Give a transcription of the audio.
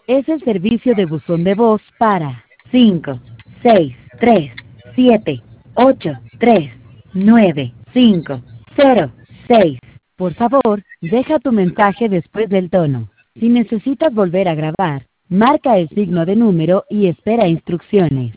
Es el servicio de buzón de voz para 5, 6, 3, 7, 8, 3, 9, 5, 0, 6. Por favor, deja tu mensaje después del tono. Si necesitas volver a grabar, marca el signo de número y espera instrucciones.